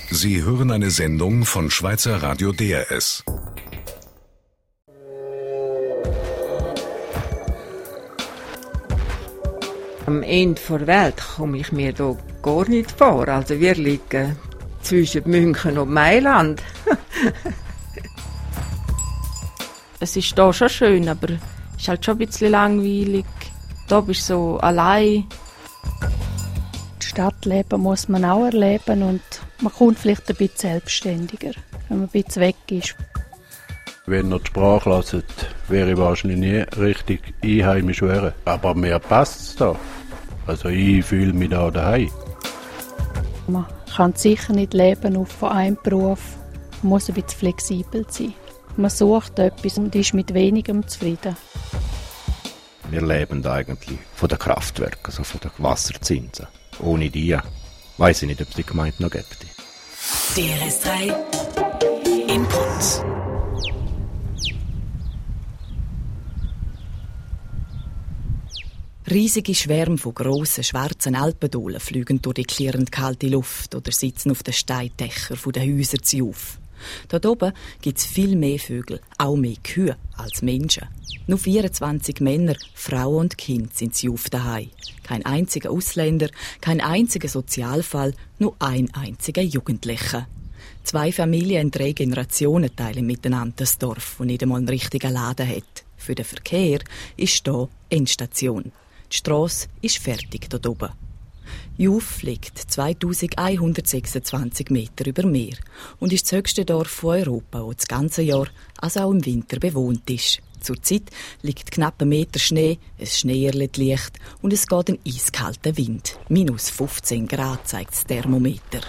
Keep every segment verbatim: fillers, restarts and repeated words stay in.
Sie hören eine Sendung von Schweizer Radio D R S. Am Ende der Welt komme ich mir hier gar nicht vor. Also wir liegen zwischen München und Mailand. Es ist hier schon schön, aber es ist halt schon ein bisschen langweilig. Hier bist du so allein. Das Stadtleben muss man auch erleben und man kommt vielleicht ein bisschen selbstständiger, wenn man ein bisschen weg ist. Wenn ihr die Sprache hört, wäre ich wahrscheinlich nie richtig einheimisch wäre. Aber mir passt es da. Also ich fühle mich da daheim. Man kann sicher nicht leben auf von einem Beruf. Man muss ein bisschen flexibel sein. Man sucht etwas und ist mit wenigem zufrieden. Wir leben eigentlich von den Kraftwerken, also von den Wasserzinsen. Ohne die weiss ich nicht, ob es die Gemeinde noch gibt. D R S drei Input. Riesige Schwärme von grossen, schwarzen Alpendohlen fliegen durch die klirrend kalte Luft oder sitzen auf den Steindächern der Häuser auf. Dort oben gibt es viel mehr Vögel, auch mehr Kühe als Menschen. Nur vierundzwanzig Männer, Frauen und Kinder sind sie auf daheim. Kein einziger Ausländer, kein einziger Sozialfall, nur ein einziger Jugendlicher. Zwei Familien in drei Generationen teilen miteinander das Dorf, das nicht einmal einen richtigen Laden hat. Für den Verkehr ist hier Endstation. Die Strasse ist fertig dort oben. Juf liegt zweitausendeinhundertsechsundzwanzig Meter über Meer und ist das höchste Dorf von Europa, das das ganze Jahr, also auch im Winter, bewohnt ist. Zurzeit liegt knapp ein Meter Schnee, ein Schneeerlet liegt und es geht ein eiskalter Wind. Minus fünfzehn Grad zeigt das Thermometer.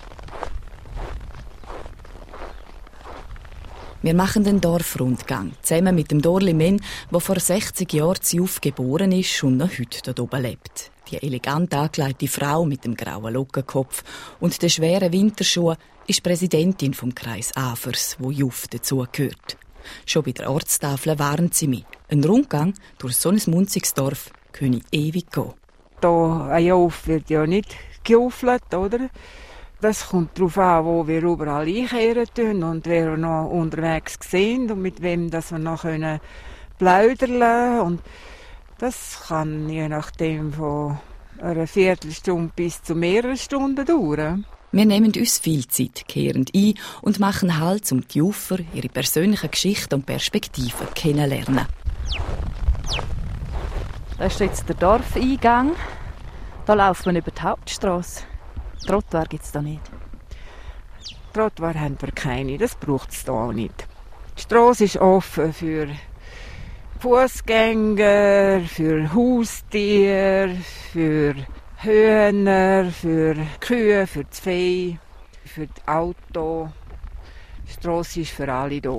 Wir machen den Dorfrundgang, zusammen mit dem Dorli Men, der vor sechzig Jahren in Juf geboren ist und noch heute dort oben lebt. Die elegant angekleidete Frau mit dem grauen Lockenkopf und den schweren Winterschuhen ist Präsidentin vom Kreis Afers, wo Juf dazugehört. Schon bei der Ortstafel warnt sie mich. Ein Rundgang durch so ein munziges Dorf könne ewig gehen. Hier an Juf wird ja nicht gejuffelt, oder? Das kommt darauf an, wo wir überall einkehren und wer wir noch unterwegs sind und mit wem dass wir noch können plaudern und das kann je nachdem von einer Viertelstunde bis zu mehreren Stunden dauern. Wir nehmen uns viel Zeit, kehren ein und machen Halt, um die Jufer, ihre persönlichen Geschichten und Perspektiven kennenzulernen. Das ist jetzt der Dorfeingang. Da läuft man über die Hauptstrasse. Trottoir gibt es da nicht. Trottoir haben wir keine, das braucht es hier nicht. Die Strasse ist offen für Fußgänger, für Haustiere, für Hühner, für Kühe, für das Vieh, für das Auto. Die Strasse ist für alle hier.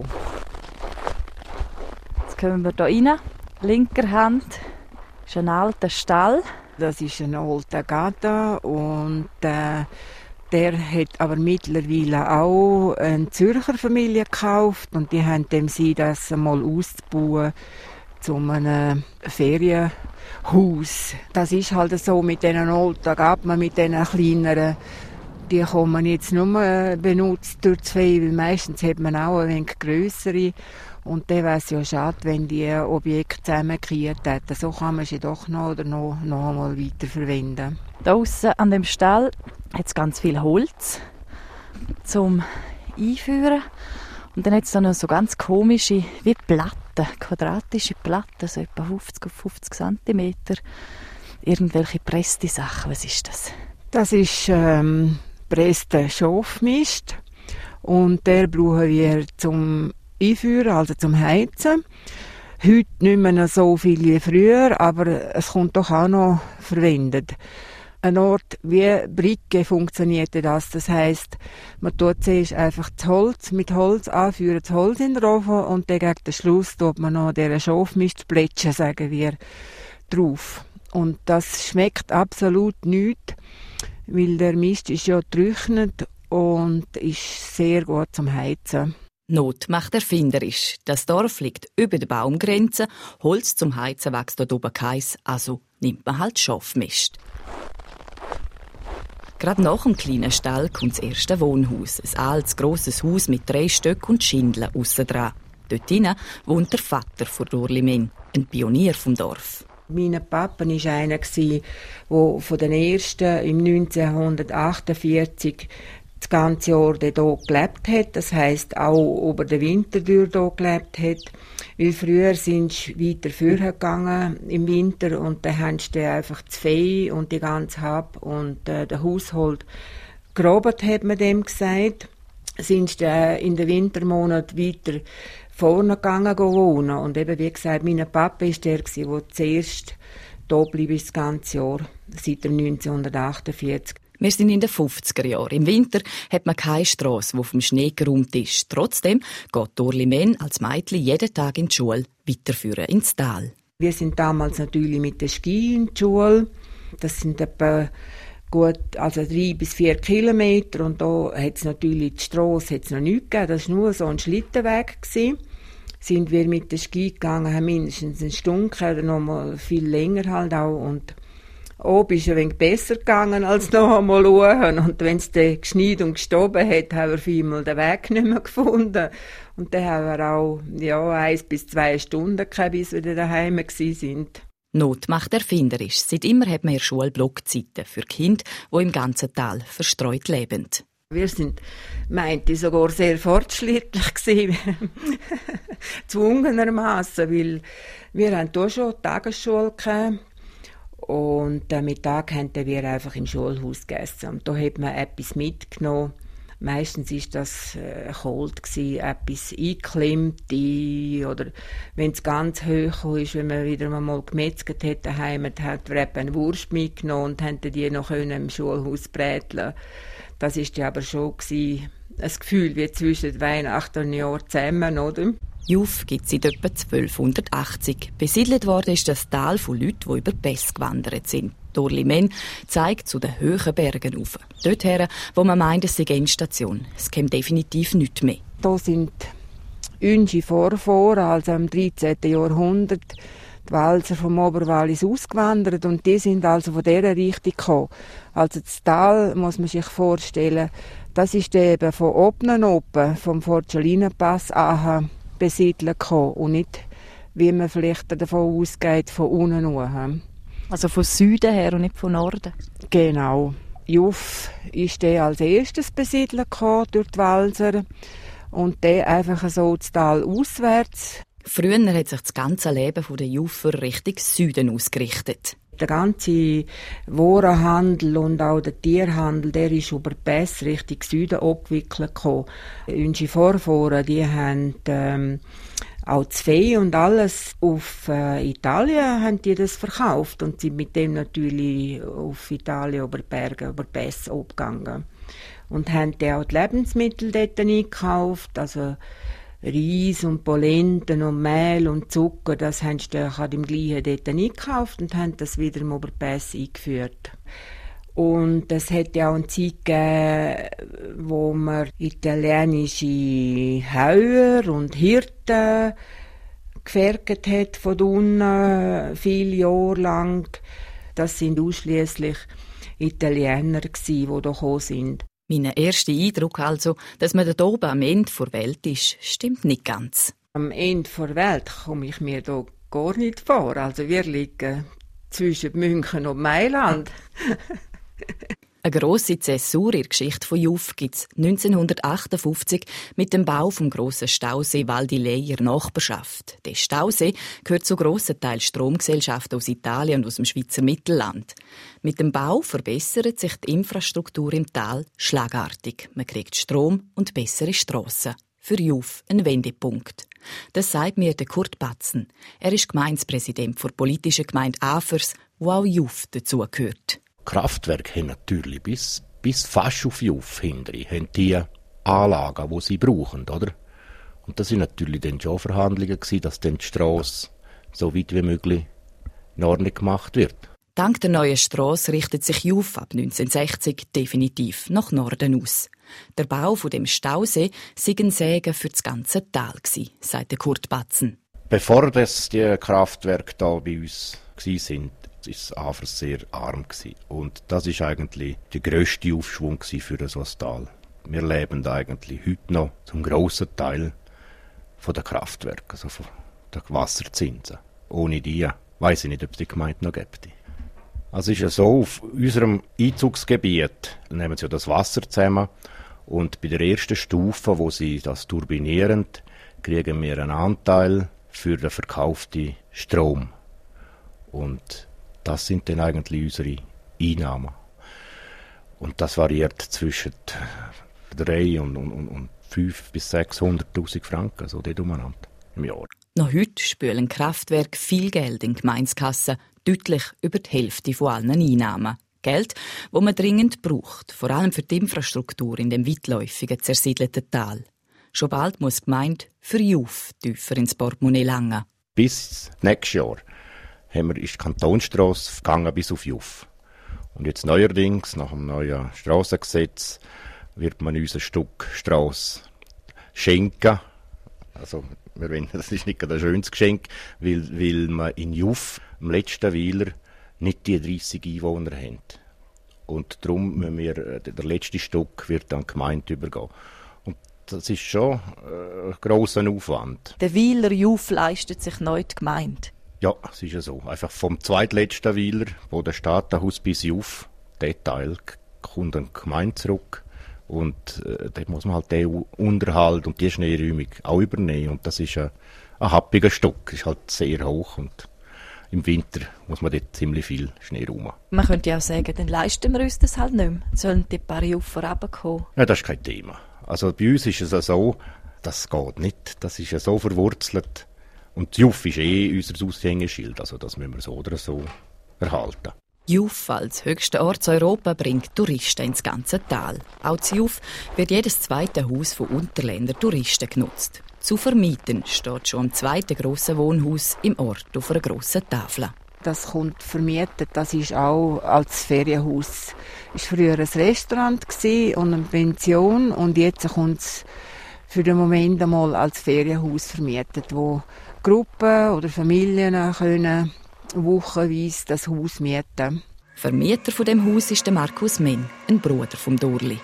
Jetzt kommen wir hier rein. Linker Hand ist ein alter Stall. Das ist ein alter Gatter und äh, der hat aber mittlerweile auch eine Zürcher Familie gekauft und die haben dem sie das mal auszubauen zu einem Ferienhaus. Das ist halt so mit diesen alten Gatten, mit diesen kleineren, die kann man jetzt nur benutzt durch das Vieh, weil meistens hat man auch ein wenig grössere. Und dann wäre es ja schade, wenn die Objekte zusammengekehrt hätten. So kann man sie doch noch oder noch, noch einmal weiterverwenden. Da aussen an dem Stall hat es ganz viel Holz zum Einführen. Und dann hat es da noch so ganz komische, wie Platten, quadratische Platten, so etwa fünfzig auf fünfzig Zentimeter. Irgendwelche presste Sachen. Was ist das? Das ist ähm, presster Schafmist. Und der brauchen wir zum Einführen, also zum Heizen. Heute nicht mehr so viel wie früher, aber es kommt doch auch noch verwendet. Ein Ort wie Bricke funktioniert das. Das heisst, man tut zuerst einfach das Holz mit Holz anführen, das Holz in den Ofen und dann gegen den Schluss tut man noch diesen Schafmist plätschen, sagen wir, drauf. Und das schmeckt absolut nichts, weil der Mist ist ja getrocknet und ist sehr gut zum Heizen. Not macht erfinderisch. Das Dorf liegt über der Baumgrenze. Holz zum Heizen wächst dort oben keins, also nimmt man halt Schafmist. Gerade nach dem kleinen Stall kommt das erste Wohnhaus. Ein altes, grosses Haus mit drei Stöcken und Schindeln aussen dran. Dort hinein wohnt der Vater von Dorli Men, ein Pionier vom Dorf. Mein Papa war einer, der von den ersten im neunzehnhundertachtundvierzig das ganze Jahr hier gelebt hat. Das heisst, auch über den Winter durch hier gelebt hat. Weil früher sind sie weiter vorher gegangen im Winter und dann haben sie einfach das Vieh und die ganze Hab und äh, den Haushalt gerobert, hat man dem gesagt. Sind sie äh, in den Wintermonaten weiter vorne gegangen wohnen. Und eben, wie gesagt, mein Papa war der, der zuerst hier blieb das ganze Jahr, seit neunzehnhundertachtundvierzig. Wir sind in den fünfziger Jahren. Im Winter hat man keine Strasse, die vom Schnee geräumt ist. Trotzdem geht Dorli Men als Mädchen jeden Tag in die Schule, weiterführen ins Tal. Wir sind damals natürlich mit den Ski in die Schule. Das sind etwa gut, also drei bis vier Kilometer. Und da hat es natürlich die Strasse hat's noch nicht gegeben. Das war nur so ein Schlittenweg gewesen. Sind wir mit den Ski gegangen, haben mindestens eine Stunde oder noch mal viel länger halt auch. Und oben ist es ein wenig besser gegangen als noch einmal schauen. Und wenn es dann geschneit und gestoben hat, haben wir vielmal den Weg nicht mehr gefunden. Und dann haben wir auch ja, eins bis zwei Stunden gehabt, bis wir daheim waren. Not macht erfinderisch. Seit immer hat man in der Schule Blockzeiten für Kinder, die im ganzen Tal verstreut leben. Wir sind, meinte ich, sogar sehr fortschrittlich gewesen. Zwungenermassen, weil wir haben hier schon Tagesschule gehabt. Und am Mittag haben wir einfach im Schulhaus gegessen. Und da hat man etwas mitgenommen. Meistens war das äh, kalt gewesen, etwas eingeklemmt oder wenn es ganz hoch ist, wenn man wieder mal gemetzelt hat daheim, hat wir eine Wurst mitgenommen und haben die noch im Schulhaus bräteln. Das war ja aber schon gewesen, ein Gefühl wie zwischen Weihnachten und Jahr zusammen, oder? Juf gibt es seit etwa zwölfhundertachtzig. Besiedelt worden ist das Tal von Leuten, die über Pässe gewandert sind. Dorli Men zeigt zu den hohen Bergen auf. Dorthin, wo man meint, es sei Endstation. Es käme definitiv nichts mehr. Hier sind unsere Vorfahren, also im dreizehnten Jahrhundert, die Walser vom Oberwallis ausgewandert und die sind also von dieser Richtung gekommen. Also das Tal, muss man sich vorstellen, das ist eben von oben oben, vom Fortschalinen-Pass an besiedelt gekommen und nicht, wie man vielleicht davon ausgeht, von unten hoch. Also von Süden her und nicht von Norden? Genau. Juf ist der als erstes besiedelt gekommen durch die Walser und der einfach so das Tal auswärts. Früher hat sich das ganze Leben der Jufer Richtung Süden ausgerichtet. Der ganze Warenhandel und auch der Tierhandel, der ist über Pässe Richtung Süden abgewickelt gekommen. Unsere Vorfahren, die haben ähm, auch das Vieh und alles auf äh, Italien haben die das verkauft und sind mit dem natürlich auf Italien über Berge, über Pässe abgegangen. Und haben dann auch die Lebensmittel dort eingekauft, also Reis und Polenten und Mehl und Zucker, das haben sie dann im gleichen dort eingekauft und haben das wieder im Oberpässe eingeführt. Und es hat ja auch eine Zeit gegeben, wo man italienische Hauer und Hirten gefertigt hat von unten, viele Jahre lang. Das sind ausschliesslich Italiener gewesen, die hier gekommen sind. Mein erster Eindruck also, dass man da oben am Ende der Welt ist, stimmt nicht ganz. Am Ende der Welt komme ich mir hier gar nicht vor. Also wir liegen zwischen München und Mailand. Eine grosse Zäsur in der Geschichte von Juf gibt es neunzehnhundertachtundfünfzig mit dem Bau vom grossen Stausee Val di Lei in der Nachbarschaft. Der Stausee gehört zu grossen Teil Stromgesellschaften aus Italien und aus dem Schweizer Mittelland. Mit dem Bau verbessert sich die Infrastruktur im Tal schlagartig. Man kriegt Strom und bessere Strassen. Für Juf ein Wendepunkt. Das sagt mir der Kurt Batzen. Er ist Gemeindepräsident der politischen Gemeinde Afers, wo auch Juf dazugehört. Kraftwerke haben natürlich bis, bis fast auf Juf hinter, haben die Anlagen, die sie brauchen, oder? Und das waren natürlich dann schon Verhandlungen gewesen, dass dann die Strasse so weit wie möglich in Ordnung gemacht wird. Dank der neuen Strasse richtet sich Juf ab neunzehnhundertsechzig definitiv nach Norden aus. Der Bau von dem Stausee sei ein Segen für das ganze Tal gewesen, sagt Kurt Batzen. Bevor das die Kraftwerke da bei uns waren, Es war einfach sehr arm gewesen. Und das ist eigentlich der grösste Aufschwung für so ein Tal. Wir leben eigentlich heute noch zum grossen Teil von den Kraftwerken, also von den Wasserzinsen. Ohne die weiss ich nicht, ob es die Gemeinde noch gibt. Also ist es so, auf unserem Einzugsgebiet nehmen sie ja das Wasser zusammen und bei der ersten Stufe, wo sie das turbinieren, kriegen wir einen Anteil für den verkauften Strom. Und das sind dann eigentlich unsere Einnahmen. Und das variiert zwischen drei und, und, und fünf bis sechshunderttausend Franken, so dort umeinander im Jahr. Noch heute spülen Kraftwerke viel Geld in die Gemeindekasse, deutlich über die Hälfte von allen Einnahmen. Geld, das man dringend braucht, vor allem für die Infrastruktur in dem weitläufigen, zersiedelten Tal. Schon bald muss die Gemeinde für Juf tiefer ins Portemonnaie langen. Bis nächstes Jahr haben wir, ist die Kantonsstrasse gegangen bis auf Juf. Und jetzt neuerdings, nach dem neuen Strassengesetz, wird man uns ein Stück Strasse schenken. Also, wir wollen, das ist nicht ein schönes Geschenk, weil, weil man in Juf, im letzten Weiler, nicht die dreissig Einwohner haben. Und darum müssen wir, der letzte Stück wird dann die Gemeinde übergehen. Und das ist schon äh, ein grosser Aufwand. Der Weiler Juf leistet sich neu die Gemeinde. Ja, es ist ja so. Einfach vom zweitletzten Weiler, wo der Staatenhaus bis Juf, der Teil kommt an die Gemeinde zurück. Und äh, dort muss man halt den Unterhalt und die Schneeräumung auch übernehmen. Und das ist ein, ein happiger Stück. Das ist halt sehr hoch und im Winter muss man dort ziemlich viel Schnee rum. Man könnte ja auch sagen, dann leisten wir uns das halt nicht mehr. Sollen die paar Juffer runterkommen? Ja, das ist kein Thema. Also bei uns ist es ja so, das geht nicht. Das ist ja so verwurzelt. Und die Juf ist eh unser Aushängeschild. Also das müssen wir so oder so erhalten. Juf als höchster Ort Europa bringt Touristen ins ganze Tal. Auch zu Juf wird jedes zweite Haus von Unterländer Touristen genutzt. Zu vermieten steht schon am zweiten grossen Wohnhaus im Ort auf einer grossen Tafel. Das kommt vermietet, das ist auch als Ferienhaus. Es war früher ein Restaurant und eine Pension und jetzt kommt es für den Moment einmal als Ferienhaus vermietet, wo Gruppen oder Familien können wochenweise das Haus mieten. Vermieter von dem Haus ist der Markus Menn, ein Bruder vom Dorli.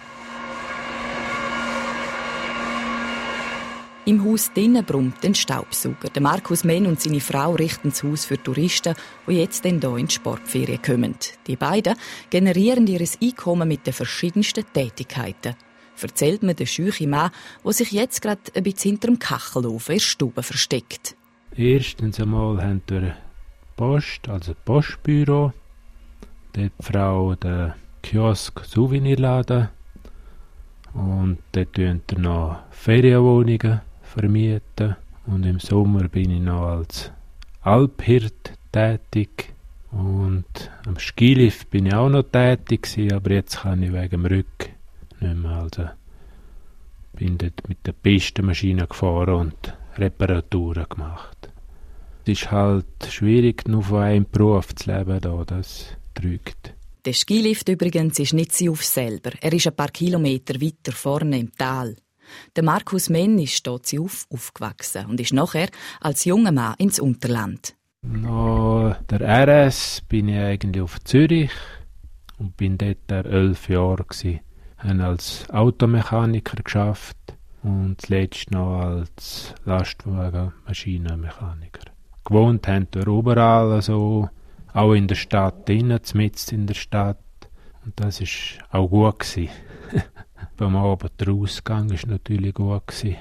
Im Haus drinnen brummt ein Staubsauger. Der Markus Menn und seine Frau richten das Haus für Touristen, die jetzt hier in die Sportferien kommen. Die beiden generieren ihr Einkommen mit den verschiedensten Tätigkeiten. Erzählt mir der scheuche Mann, der sich jetzt gerade ein bisschen hinter dem Kachelofen in der Stube versteckt. Erstens einmal haben wir Post, also Postbüro. Dort die Frau den Kiosk Souvenirladen. Und dort tun wir noch Ferienwohnungen vermieten. Und im Sommer bin ich noch als Alphirt tätig. Und am Skilift bin ich auch noch tätig gewesen, aber jetzt kann ich wegen dem Rücken nicht mehr. Also bin dort mit der Pistenmaschine gefahren und Reparaturen gemacht. Es ist halt schwierig, nur von einem Beruf zu leben, da, das drückt. Der Skilift übrigens ist nicht Juf selber. Er ist ein paar Kilometer weiter vorne im Tal. Der Markus Menn ist hier in Juf aufgewachsen und ist nachher als junger Mann ins Unterland. Nach der R S bin ich eigentlich auf Zürich und bin dort elf Jahre gewesen. Ich habe als Automechaniker geschafft und zuletzt noch als Lastwagenmaschinenmechaniker. Gewohnt haben wir überall, so, auch in der Stadt, innen, mitten in der Stadt. Und das war auch gut gewesen. Beim Abend der Ausgang war natürlich gut gewesen.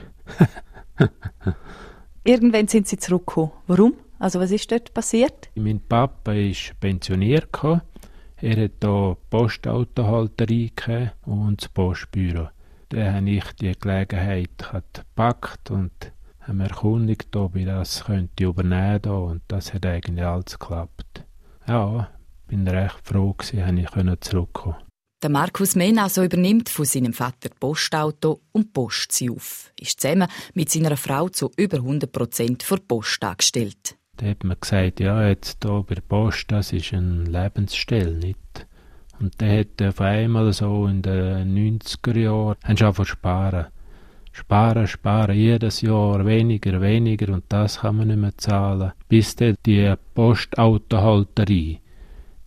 Irgendwann sind Sie zurückgekommen. Warum? Also was ist dort passiert? Mein Papa ist pensioniert. Er hat hier Postautohalterei und das Postbüro. Dann habe ich die Gelegenheit gepackt und habe mich erkundigt, ob ich das könnte übernehmen könnte. Und das hat eigentlich alles geklappt. Ja, bin recht froh gewesen, dass ich zurückkommen konnte. Der Markus Menn also übernimmt von seinem Vater Postauto und Post zu Juf. Ist zusammen mit seiner Frau zu über hundert Prozent für die Post angestellt. Da hat man gesagt, ja, jetzt hier bei der Post, das ist eine Lebensstelle, nicht? Und dann hat auf einmal so in den neunziger Jahren angefangen zu sparen. Sparen, sparen, jedes Jahr weniger, weniger und das kann man nicht mehr zahlen. Bis dann die Postautohalterei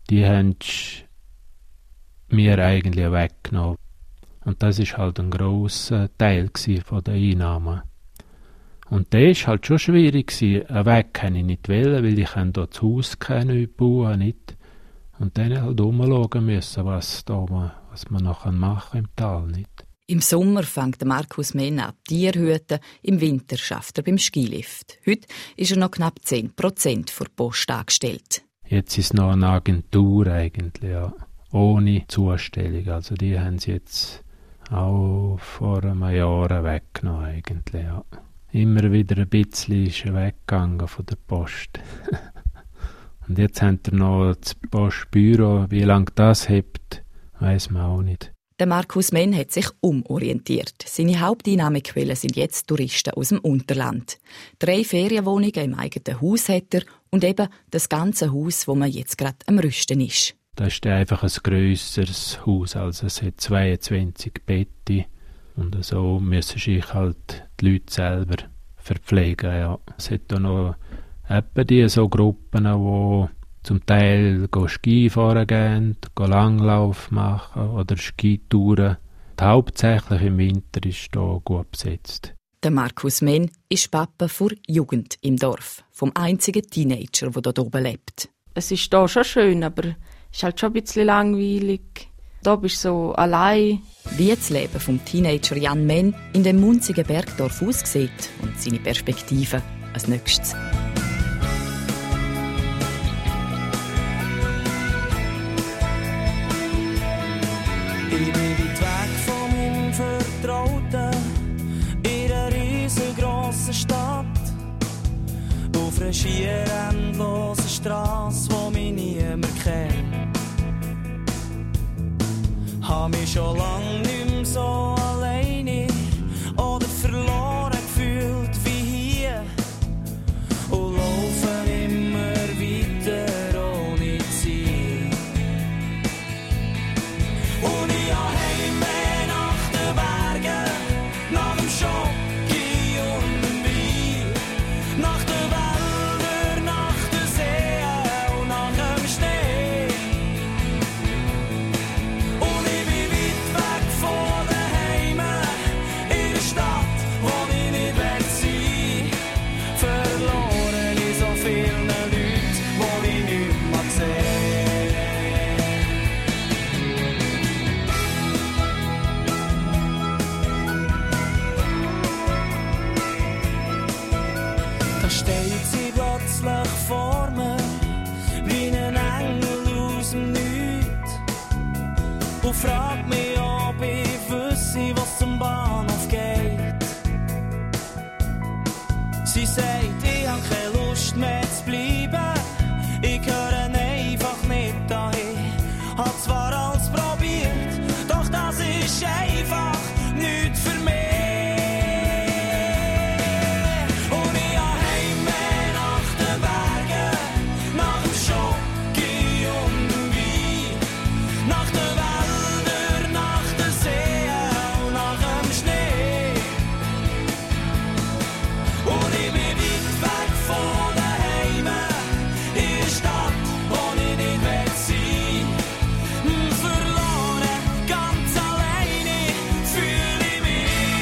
die haben mir eigentlich weggenommen. Und das ist halt ein grosser Teil von den Einnahmen. Und der war halt schon schwierig. Einen Weg kann ich nicht wählen, weil ich hier das Haus neu bauen nicht. Und dann halt umschauen müssen, was, da, was man noch machen kann im Tal nicht. Im Sommer fängt Markus Menn an Tiere hüten, im Winter schafft er beim Skilift. Heute ist er noch knapp zehn Prozent vor der Post angestellt. Jetzt ist es noch eine Agentur eigentlich, ja. Ohne Zustellung. Also die haben sie jetzt auch vor einem Jahr weggenommen eigentlich, ja. Immer wieder ein bisschen ist er weggegangen von der Post. Und jetzt haben wir noch das Postbüro. Wie lange das hebt, weiss man auch nicht. Der Markus Menn hat sich umorientiert. Seine Haupteinnahmequellen sind jetzt Touristen aus dem Unterland. Drei Ferienwohnungen im eigenen Haus hat er und eben das ganze Haus, wo man jetzt gerade am Rüsten ist. Das ist einfach ein grösseres Haus, also es hat zweiundzwanzig Betten und so müssen sich halt die Leute selber verpflegen. Ja. Es hat auch noch eben die so Gruppen, die zum Teil Skifahren gehen, Langlauf machen oder Skitouren. Hauptsächlich im Winter ist hier gut besetzt. Der Markus Menn ist Papa für Jugend im Dorf, vom einzigen Teenager, der dort oben lebt. Es ist hier schon schön, aber es ist halt schon ein bisschen langweilig. Da bist du so allein. Wie das Leben vom Teenager Jan Menn in dem munzigen Bergdorf aussieht und seine Perspektive als nächstes. Ich bin weit weg von meinem Vertrauten, in einer riesengroßen Stadt, auf einer schier endlosen Strasse, wo mich niemand kennt. Hab mich schon lang nicht mehr so alleine oder verloren gefühlt wie hier und laufe immer weiter ohne Ziel. Und ich habe Heimweh nach den Bergen, nach dem Schoki und dem Wein, nach den Wäldern, nach den Seen und nach dem Schnee. Und ich bin weit weg von daheim, in der Stadt, wo ich nicht will sein. Verloren in so vielen Leuten, die ich nicht mehr sehe. Da steht sie plötzlich vor mir, wie ein Engel aus dem Nichts, und fragt mich, ob ich wüsste, was zum Bahnhof geht. Sie sagt, ich hab keine Lust mehr zu bleiben, ich gehöre einfach nicht dahin. Hab zwar alles probiert, doch das ist einfach nichts für mich. Und ich hab Heimweh nach den Bergen, nach dem Schoki und dem Wein, nach den Wäldern, nach den Seen und nach dem Schnee. Und ich bin weit weg von daheim, in der Stadt, wo ich nicht will sein. Verloren, ganz alleine fühle ich mich.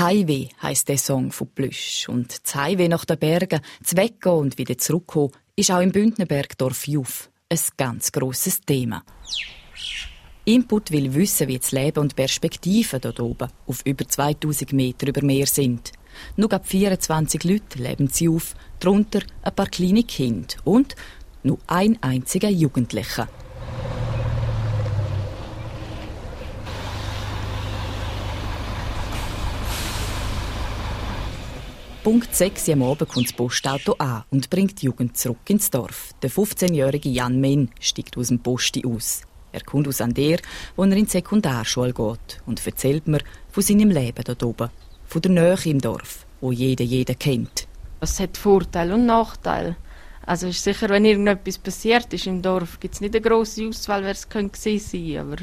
Heimweh heisst der Song von Plüsch. Und das Heimweh nach den Bergen, zu weggehen und wieder zurückkommen, ist auch im Bündnerbergdorf Juf ein ganz grosses Thema. Input will wissen, wie das Leben und Perspektiven dort oben auf über zweitausend Meter über Meer sind. Nur ab vierundzwanzig Leute leben sie auf, darunter ein paar kleine Kinder und nur ein einziger Jugendlicher. Punkt sechs am Abend kommt das Postauto an und bringt die Jugend zurück ins Dorf. Der fünfzehnjährige Jan Menn steigt aus dem Posti aus. Er kommt aus Ander, wo er in die Sekundarschule geht und erzählt mir von seinem Leben dort oben, von der Nähe im Dorf, wo jeder jeden kennt. Es hat Vorteile und Nachteile. Also ist sicher, wenn irgendetwas passiert ist im Dorf, gibt es nicht eine grosse Auswahl, wer es könnte gewesen sein. Aber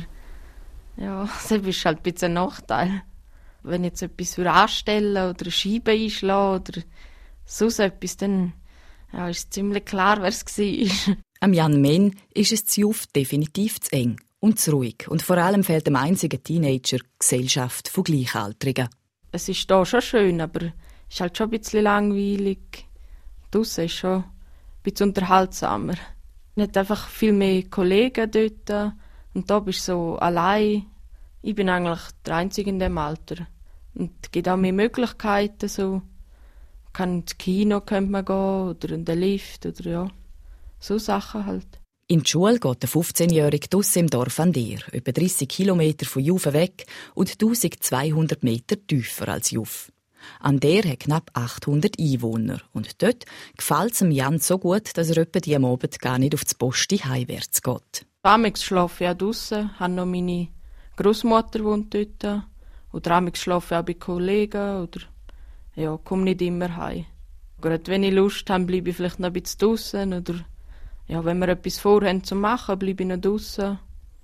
ja, das ist halt ein bisschen ein Nachteil. Wenn jetzt etwas anstellen oder eine Scheibe einschlagen oder sonst etwas, dann ja, ist es ziemlich klar, wer es war. Am Jan Menn ist es zu Juf definitiv zu eng und zu ruhig. Und vor allem fehlt dem einzigen Teenager die Gesellschaft von Gleichaltrigen. Es ist hier schon schön, aber es ist halt schon ein bisschen langweilig. Draussen ist schon ein bisschen unterhaltsamer. Man hat einfach viel mehr Kollegen dort. Und da bist du so allein. Ich bin eigentlich der Einzige in diesem Alter. Und es gibt auch mehr Möglichkeiten. So. Man kann ins Kino könnte man gehen, oder in den Lift oder ja, so Sachen halt. In die Schule geht der fünfzehnjährige draussen im Dorf Ander, etwa dreissig Kilometer von Juf weg und eintausendzweihundert Meter tiefer als Juf. Ander hat knapp achthundert Einwohner und dort gefällt es Jan so gut, dass er etwa die am Abend gar nicht auf das Posti heimwärts geht. Amigs schlafe ich auch draussen, habe noch meine Großmutter wohnt dort. Oder amigs schlafe ich auch bei Kollegen oder ja, komme nicht immer heim. Gerade wenn ich Lust habe, bleibe ich vielleicht noch ein bisschen draussen oder ja, wenn wir etwas vorhaben zu machen, bleibe ich noch draussen.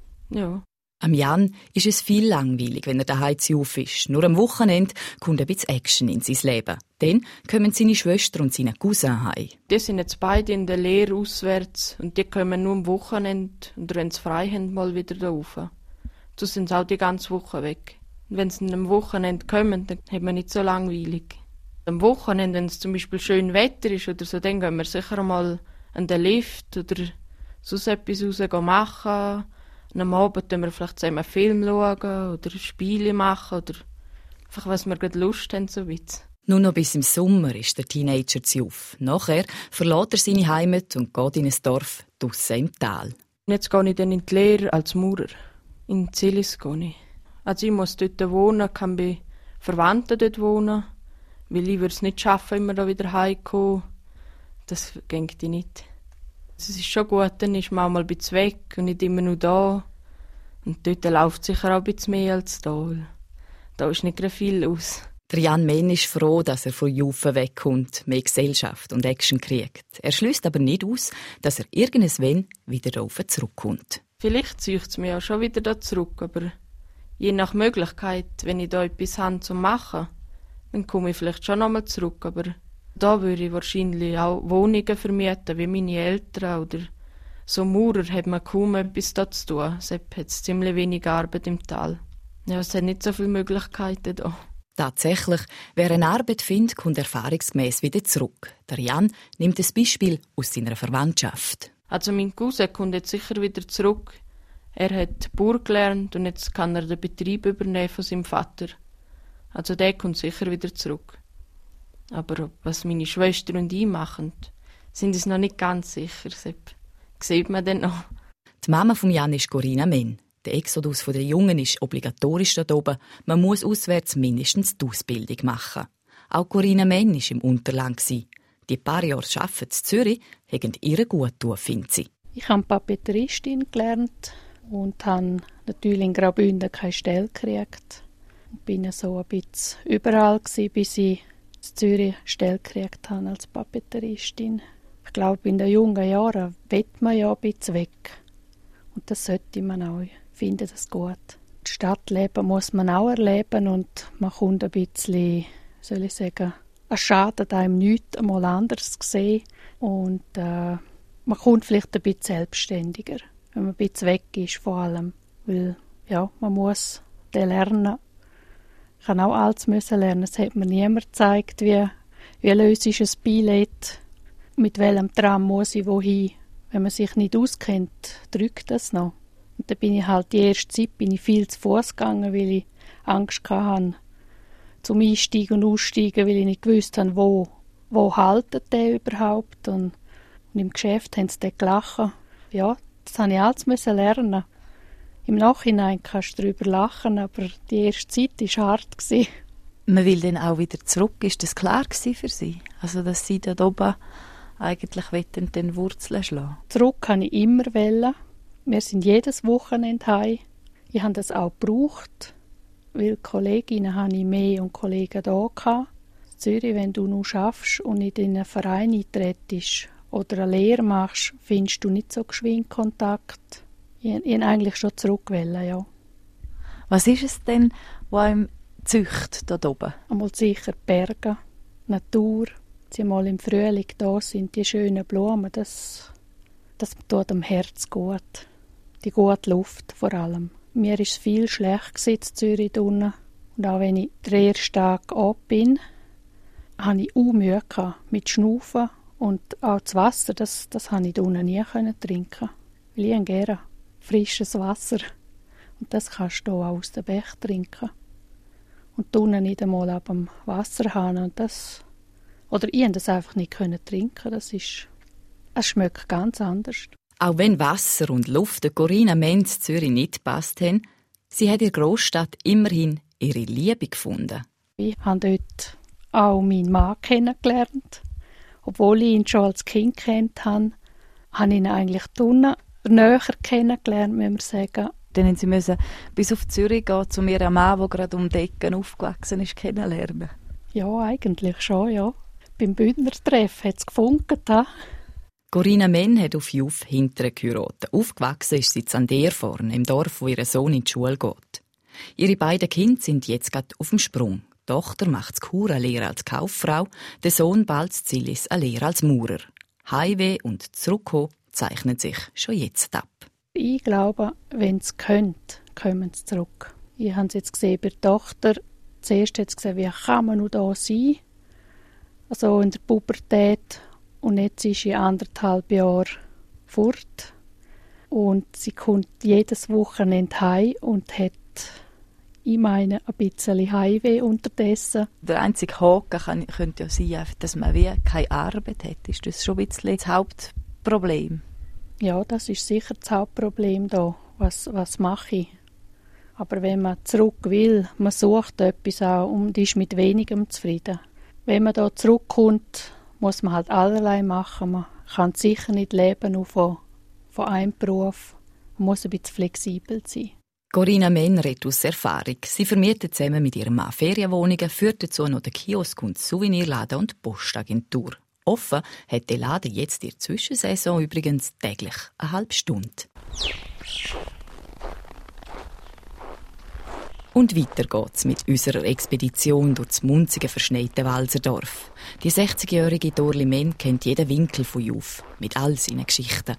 Ja. Am Jan ist es viel langweilig, wenn er daheim zu Juf ist. Nur am Wochenende kommt ein bisschen Action in sein Leben. Dann kommen seine Schwester und seine Cousin heim. Die sind jetzt beide in der Lehre auswärts und die kommen nur am Wochenende und wenn sie frei haben, mal wieder da rauf. So sind sie auch die ganze Woche weg. Und wenn sie am Wochenende kommen, dann hat man nicht so langweilig. Am Wochenende, wenn es zum Beispiel schön Wetter ist oder so, dann gehen wir sicher mal an den Lift oder sonst etwas raus machen. Und am Abend schauen wir vielleicht zusammen einen Film schauen oder Spiele machen oder einfach, was wir gerade Lust haben, so weit. Nur noch bis im Sommer ist der Teenager zu Juf. Nachher verlässt er seine Heimat und geht in ein Dorf draussen im Tal. Und jetzt gehe ich dann in die Lehre als Maurer. In Zillis gehe ich. Also ich muss dort wohnen, kann bei Verwandten dort wohnen, weil ich würde es nicht schaffen, immer da wieder heimzukommen. Das geht nicht. Es ist schon gut, dann ist man auch mal ein bisschen weg und nicht immer nur da. Und dort läuft sicher auch ein bisschen mehr als da. Da ist nicht viel aus. Der Jan Menn ist froh, dass er von Juf wegkommt, mehr Gesellschaft und Action kriegt. Er schließt aber nicht aus, dass er irgendwann wieder darauf zurückkommt. Vielleicht zieht es mich auch schon wieder da zurück, aber je nach Möglichkeit, wenn ich da etwas habe zu machen, dann komme ich vielleicht schon nochmal zurück, aber da würde ich wahrscheinlich auch Wohnungen vermieten, wie meine Eltern oder so Maurer hat man kaum etwas da zu tun. Es hat ziemlich wenig Arbeit im Tal. Ja, es hat nicht so viele Möglichkeiten da. Tatsächlich, wer eine Arbeit findet, kommt erfahrungsgemäß wieder zurück. Der Jan nimmt ein Beispiel aus seiner Verwandtschaft. Also mein Cousin kommt jetzt sicher wieder zurück. Er hat Bauer gelernt und jetzt kann er den Betrieb übernehmen von seinem Vater. Also der kommt sicher wieder zurück. Aber was meine Schwester und ich machen, sind es noch nicht ganz sicher. Das sieht man dann noch. Die Mama von Jan ist Corinna Menn. Der Exodus der Jungen ist obligatorisch dort oben. Man muss auswärts mindestens die Ausbildung machen. Auch Corinna Menn war im Unterland. Die paar Jahre Arbeiten in Zürich haben ihr gut getan, findet sie. Ich habe Papeteristin gelernt und habe natürlich in Graubünden keine Stelle gekriegt. Ich war so ein bisschen überall, bis ich in Zürich eine Stelle gekriegt habe als Papeteristin. Ich glaube, in den jungen Jahren will man ja ein bisschen weg. Und das sollte man auch. Ich finde das gut. Das Stadtleben muss man auch erleben und man kommt ein bisschen, soll ich sagen, es schadet einem nichts, einmal anders zu sehen. Und äh, man kommt vielleicht ein bisschen selbstständiger, wenn man ein bisschen weg ist vor allem. Weil ja, man muss dann lernen, Ich musste auch alles müssen lernen. Es hat mir niemand gezeigt, wie, wie löse ich ein Billett, mit welchem Tram muss ich wohin. Wenn man sich nicht auskennt, drückt das noch. Und dann bin ich halt die erste Zeit bin ich viel zu Fuß gegangen, weil ich Angst hatte, zum Einsteigen und Aussteigen, weil ich nicht gewusst habe, wo, wo haltet der überhaupt. Und, und im Geschäft haben sie dann gelacht. Ja, das musste ich alles müssen lernen. Im Nachhinein kannst du darüber lachen, aber die erste Zeit war hart. Man will dann auch wieder zurück. Ist das klar für Sie? Also, dass Sie dort oben eigentlich den Wurzeln schlagen? Zurück kann ich immer wollen. Wir sind jedes Wochenende heim. Ich habe das auch gebraucht, weil Kolleginnen hatte ich mehr und Kollegen da hatte. In Zürich, wenn du nur schaffst und nicht in einen Verein eintrittst oder eine Lehre machst, findest du nicht so geschwind Kontakt. Ich wollte eigentlich schon zurück wollen, ja. Was ist es denn, was einem züchtet dort oben? Einmal sicher Berge, Natur. Sie mal im Frühling da sind, die schönen Blumen, das, das tut dem Herz gut. Die gute Luft vor allem. Mir war es viel schlecht in Zürich unten. Und auch wenn ich den ersten Tag ab bin, hatte ich auch Mühe mit Schnaufen. Und auch das Wasser, das, das konnte ich unten nie trinken. Weil ich gerne frisches Wasser. Und das kannst du auch aus dem Bech trinken. Und unten nicht einmal ab dem Wasserhahn. Und das Oder ich konnte das einfach nicht trinken. Das ist, es schmeckt ganz anders. Auch wenn Wasser und Luft der Corinna Menz in Zürich nicht gepasst haben, sie hat in der Großstadt immerhin ihre Liebe gefunden. Ich habe dort auch meinen Mann kennengelernt. Obwohl ich ihn schon als Kind kennt habe, habe ich ihn eigentlich unten näher kennengelernt, muss man sagen. Dann mussten Sie bis auf Zürich gehen, um Ihren Mann, der gerade um die Ecke aufgewachsen ist, kennenlernen? Ja, eigentlich schon, ja. Beim Bündnertreff hat es gefunkt. Ha? Corinna Menn hat auf Juf Hinteren geheiratet. Aufgewachsen ist sie in Zandervorn, im Dorf, wo ihr Sohn in die Schule geht. Ihre beiden Kinder sind jetzt gerade auf dem Sprung. Die Tochter macht die Kur eine Lehre als Kauffrau, der Sohn bald Zilis eine Lehre als Maurer. Heimweh und Zurückkommen zeichnen sich schon jetzt ab. Ich glaube, wenn sie können, kommen sie zurück. Ich habe es jetzt gesehen bei der Tochter. Zuerst hat sie gesehen, wie kann man noch da sein? Also in der Pubertät. Und jetzt ist sie anderthalb Jahre fort. Und sie kommt jedes Wochenende heim und hat, ich meine, ein bisschen Heimweh unterdessen. Der einzige Haken könnte ja sein, dass man wie keine Arbeit hat. Ist das schon ein bisschen das Hauptproblem? Ja, das ist sicher das Hauptproblem da. Was, was mache ich? Aber wenn man zurück will, man sucht etwas auch und ist mit wenigem zufrieden. Wenn man da zurückkommt, muss man halt allerlei machen. Man kann sicher nicht leben nur von, von einem Beruf. Man muss ein bisschen flexibel sein. Corinna Menn redet aus Erfahrung. Sie vermietet zusammen mit ihrem Mann Ferienwohnungen, führt dazu noch den Kiosk und Souvenirladen und die Postagentur. Offen hat der Laden jetzt in der Zwischensaison übrigens täglich eine halbe Stunde. Und weiter geht's mit unserer Expedition durch das munzige, verschneite Walserdorf. Die sechzigjährige Dorli Menn kennt jeden Winkel von Juf, mit all seinen Geschichten.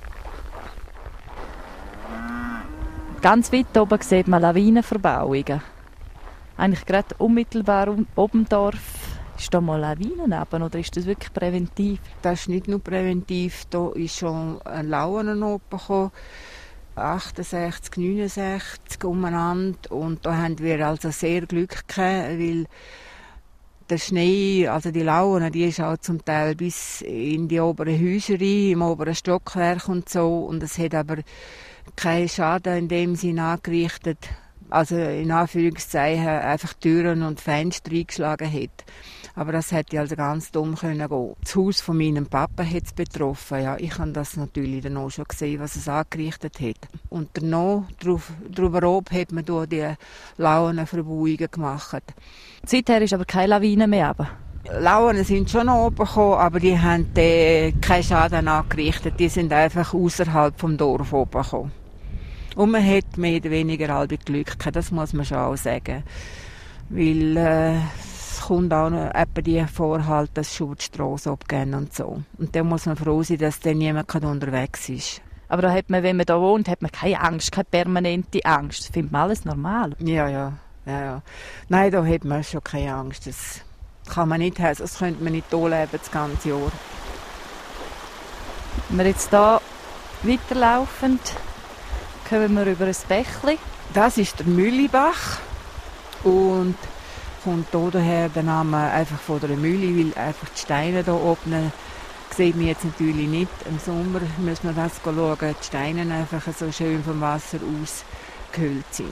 Ganz weit oben sieht man Lawinenverbauungen. Eigentlich gerade unmittelbar um, oben im Dorf. Ist da mal Lawinen runter, oder ist das wirklich präventiv? Das ist nicht nur präventiv, da ist schon ein Launen oben gekommen. achtundsechzig, neunundsechzig umeinander. Und da haben wir also sehr Glück gehabt, weil der Schnee, also die Launen, die ist auch zum Teil bis in die oberen Häuser rein, im oberen Stockwerk und so. Und es hat aber keinen Schaden in dem Sinne angerichtet. Also in Anführungszeichen einfach Türen und Fenster eingeschlagen hat. Aber das hätte also ganz dumm können gehen. Das Haus von meinem Papa hat es betroffen. Ja, ich habe das natürlich dann auch schon gesehen, was es angerichtet hat. Und danach, drauf, drüber oben, hat man da die Lauenverbauungen gemacht. Seither ist aber keine Lawine mehr runter. Launen sind schon noch oben gekommen, aber die haben äh, keinen Schaden angerichtet. Die sind einfach außerhalb vom Dorf oben gekommen. Und man hat mehr oder weniger halb Glück gehabt, das muss man schon auch sagen. Weil äh, es kommt auch noch etwa die Vorhalt, dass schon die Strasse abgehen und so. Und dann muss man froh sein, dass dann niemand unterwegs ist. Aber da hat man, wenn man da wohnt, hat man keine Angst, keine permanente Angst. Das findet man alles normal. Ja, ja. Ja, ja. Nein, da hat man schon keine Angst. Das kann man nicht haben. Das könnte man nicht hier leben, das ganze Jahr. Wenn wir jetzt hier weiterlaufen, kommen wir über ein Bächli. Das ist der Mühlibach und kommt hier daher der Name einfach von der Mühle, weil einfach die Steine hier oben sieht man jetzt natürlich nicht. Im Sommer müssen wir das schauen, die Steine einfach so schön vom Wasser ausgehöhlt sind.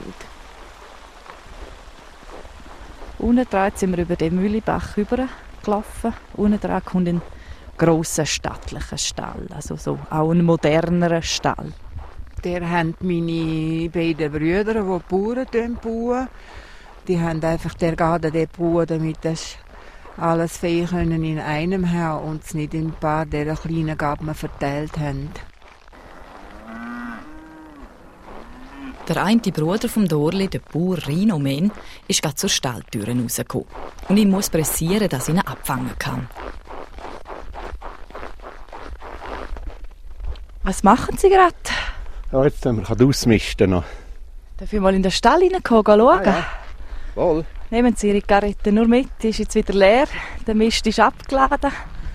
Unten dran sind wir über den Mühlibach rübergelaufen. Unten dran kommt ein grosser, stattlicher Stall, also so auch ein modernerer Stall. Der haben meine beiden Brüder, die Bauern bauen. Die haben einfach der Garten der bauen, damit das alles Vieh können in einem haben und es nicht in ein paar dieser kleinen Gaben verteilt haben. Der eine Bruder vom Dorli, der Bauer Rino Men, ist gerade zur Stalltür rausgekommen. Und ich muss pressieren, dass ich ihn abfangen kann. Was machen Sie gerade? Ja, jetzt können wir ausmisten noch. Darf ich mal in den Stall reinkommen, schauen? Ah, ja. Wohl. Nehmen Sie Ihre Karette nur mit, die ist jetzt wieder leer, der Mist ist abgeladen.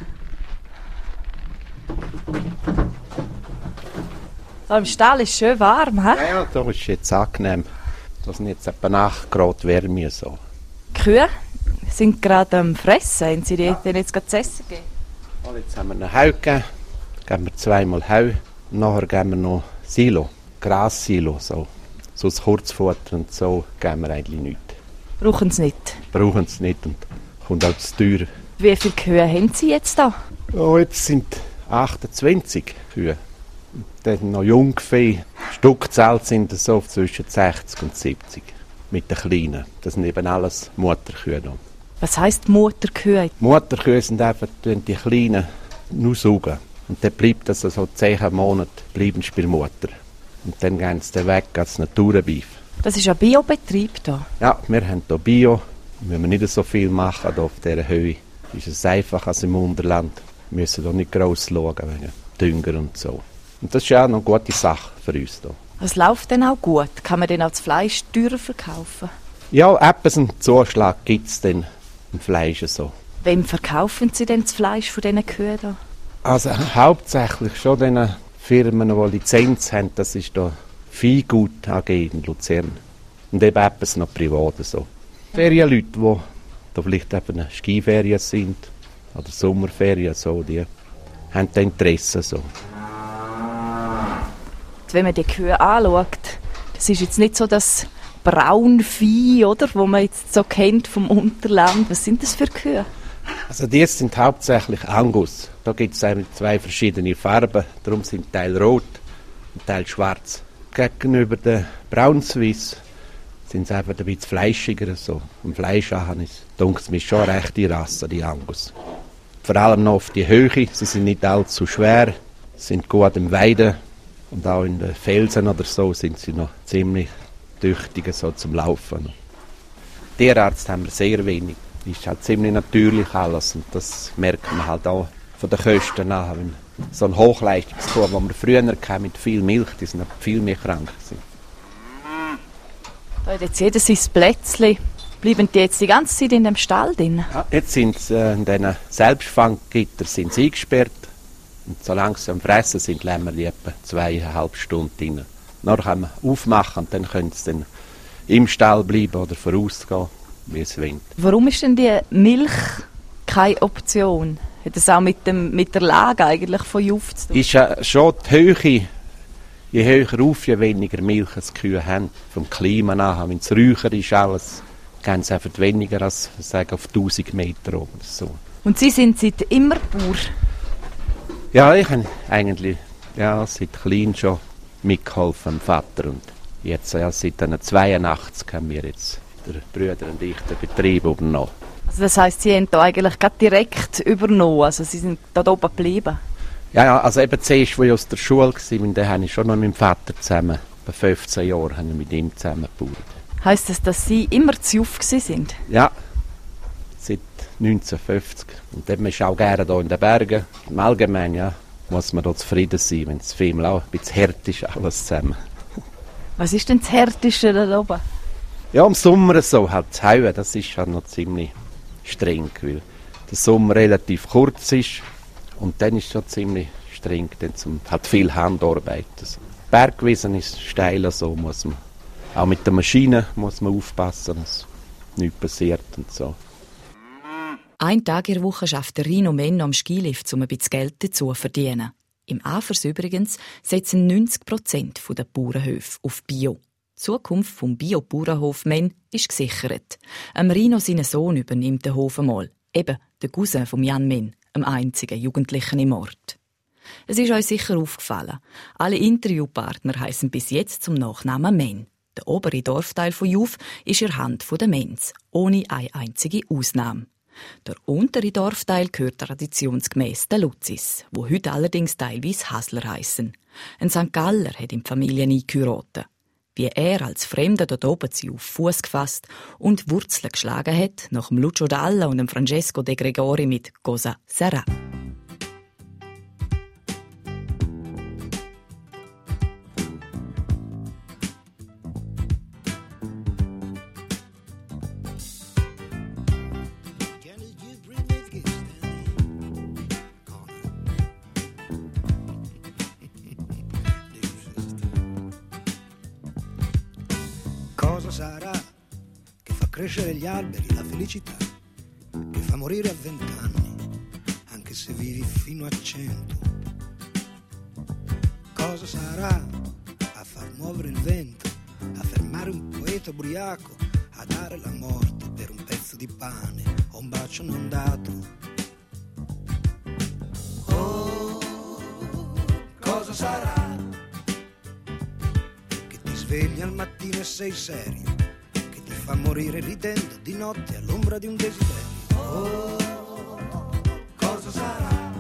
So, im Stall ist schön warm, he? Ja, ja, da ist es jetzt angenehm. Da sind jetzt etwa acht Grad Wärme. So. Die Kühe sind gerade am Fressen. Haben Sie denen jetzt gerade zu essen gegeben? Und jetzt haben wir noch Heu gegeben. Geben wir zweimal Heu. Und nachher geben wir noch Silo, Grassilo. So, so das Kurzfutter und so geben wir eigentlich nichts. Brauchen Sie nicht? Brauchen sie nicht und kommt auch zu teuer. Wie viele Kühe haben Sie jetzt da? Oh, jetzt sind achtundzwanzig Kühe. Und dann noch Jungvieh. Stückzahl sind es so zwischen sechzig und siebzig. Mit den Kleinen. Das sind eben alles Mutterkühe. Noch. Was heisst Mutterkühe? Mutterkühe sind einfach die Kleinen nur saugen. Und dann bleibt das so zehn Monate bleiben sie bei der Mutter. Und dann gehen sie dann weg als Naturbeef. Das ist ein Biobetrieb hier. Ja, wir haben hier Bio. Wir müssen nicht so viel machen hier auf dieser Höhe. Ist es einfacher als im Unterland. Wir müssen hier nicht gross schauen wegen Dünger und so. Und das ist ja auch noch eine gute Sache für uns hier. Es läuft dann auch gut. Kann man dann auch das Fleisch teurer verkaufen? Ja, etwas einen Zuschlag gibt es dann im Fleisch so. Wem verkaufen Sie denn das Fleisch von diesen Kühen hier? Also hauptsächlich schon den Firmen, die Lizenz haben. Das ist hier Viehgut A G in Luzern. Und eben etwas noch privat so. Ferienleute, die da vielleicht eben Skiferien sind oder Sommerferien, so, die haben da Interesse. So. Wenn man die Kühe anschaut, das ist jetzt nicht so das Braunvieh, oder, wo man jetzt so kennt vom Unterland. Was sind das für Kühe? Also die sind hauptsächlich Angus. Da gibt es zwei verschiedene Farben, darum sind Teil rot und Teil schwarz. Gegenüber den Braunsuisse sind sie einfach ein bisschen fleischiger. So. Vom Fleisch an ist es mir schon eine rechte Rasse, die Angus. Vor allem noch auf die Höhe, sie sind nicht allzu schwer, sind gut im Weiden und auch in den Felsen oder so sind sie noch ziemlich tüchtig so zum Laufen. Tierarzt haben wir sehr wenig. Das ist halt ziemlich natürlich alles und das merkt man halt auch von den Kosten nach. Wenn so ein Hochleistungskuh, die wir früher hatten, mit viel Milch, die sind viel mehr krank gewesen. Da hat jetzt jeder sein Plätzchen. Bleiben die jetzt die ganze Zeit in dem Stall drin? Ja, jetzt sind sie äh, in diesen Selbstfanggitter sind sie eingesperrt und solange sie am Fressen sind, lassen wir die etwa zweieinhalb Stunden drin. Dann können wir aufmachen und dann können sie dann im Stall bleiben oder vorausgehen, wie es will. Warum ist denn die Milch keine Option? Hat das auch mit, dem, mit der Lage eigentlich von Juft zu tun? Ist ja schon die Höhe, je höher auf, je weniger Milch die Kühe haben. Vom Klima nach, wenn es räucher ist, alles, gehen sie einfach weniger als sagen, auf tausend Meter oben. So. Und Sie sind seit immer Bauer? Ja, ich habe eigentlich ja, seit klein schon mitgeholfen, dem Vater. Und jetzt, ja, seit zweiundachtzig haben wir jetzt, der Brüder und ich, den Betrieb übernommen. Also das heisst, Sie haben da eigentlich gerade direkt übernommen, also Sie sind da oben geblieben? Ja, ja, also eben zuerst, als ich aus der Schule war, da habe ich schon noch mit meinem Vater zusammen, bei fünfzehn Jahren, haben wir mit ihm zusammen gebaut. Heisst das, dass Sie immer zu Juf sind? Ja, seit neunzehnhundertfünfzig. Und dann ist auch gerne hier in den Bergen. Im Allgemeinen, ja, muss man hier zufrieden sein, wenn es vielmal auch ein bisschen hart ist, alles zusammen. Was ist denn das Härteste da oben? Ja, im Sommer so, halt das Hauen, das ist halt noch ziemlich streng, weil der Sommer relativ kurz ist und dann ist es schon ziemlich streng, dann zum, halt viel Handarbeit. Also, Bergwiesen ist steiler, so muss man, auch mit der Maschine muss man aufpassen, dass nichts passiert und so. Ein Tag in der Woche schafft der Rino Menno am Skilift, um ein bisschen Geld dazu zu verdienen. Im Afers übrigens setzen neunzig Prozent der Bauernhöfe auf Bio. Die Zukunft vom Bio-Bauernhof Men ist gesichert. Am Rino seinen Sohn übernimmt den Hof einmal. Eben der Cousin von Jan Men, dem einzigen Jugendlichen im Ort. Es ist euch sicher aufgefallen. Alle Interviewpartner heißen bis jetzt zum Nachnamen Men. Der obere Dorfteil von Juf ist in der Hand der Mens, ohne eine einzige Ausnahme. Der untere Dorfteil gehört traditionsgemäß den Luzis, wo heute allerdings teilweise Hasler heissen. Ein Sankt Galler hat in die Familie eingeheiratet. Wie er als Fremder dort oben auf Fuß gefasst und Wurzeln geschlagen hat, nach dem Lucio Dalla und dem Francesco De Gregori mit «Cosa sarà». Cosa sarà che fa crescere gli alberi, la felicità, che fa morire a vent'anni, anche se vivi fino a cento? Cosa sarà a far muovere il vento, a fermare un poeta ubriaco, a dare la morte per un pezzo di pane o un bacio non dato? Oh, cosa sarà? Svegli al mattino e sei serio, che ti fa morire ridendo di notte all'ombra di un desiderio. Oh, cosa sarà?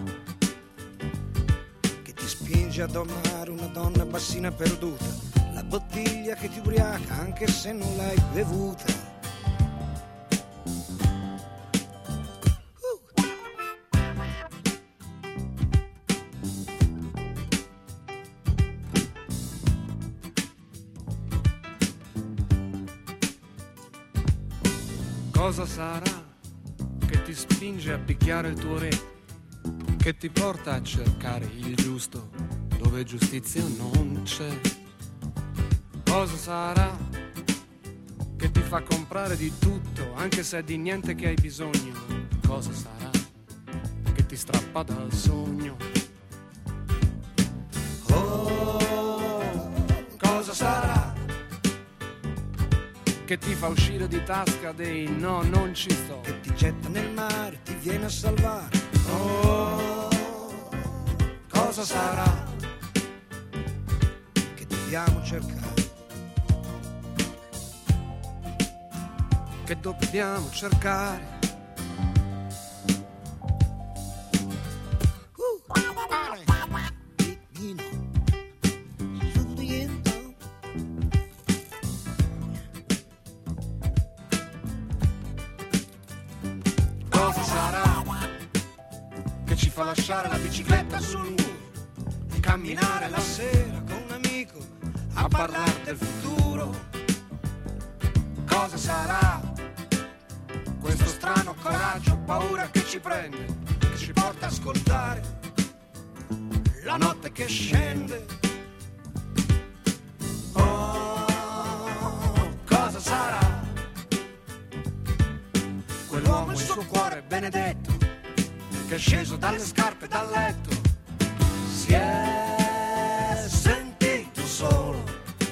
Che ti spinge ad amare una donna bassina perduta, la bottiglia che ti ubriaca anche se non l'hai bevuta. Cosa sarà che ti spinge a picchiare il tuo re, che ti porta a cercare il giusto dove giustizia non c'è? Cosa sarà che ti fa comprare di tutto anche se è di niente che hai bisogno? Cosa sarà che ti strappa dal sogno? Oh, cosa sarà che ti fa uscire di tasca dei no, non ci sto, che ti getta nel mare, ti viene a salvare? Oh, cosa sarà che dobbiamo cercare, che dobbiamo cercare? fa lasciare la bicicletta sul muro e camminare la sera con un amico a parlare del futuro. Cosa sarà questo strano coraggio, paura che ci prende, che ci porta a ascoltare la notte che scende? Oh, cosa sarà quell'uomo, il suo cuore benedetto, che è sceso dalle scarpe dal letto, si è sentito solo,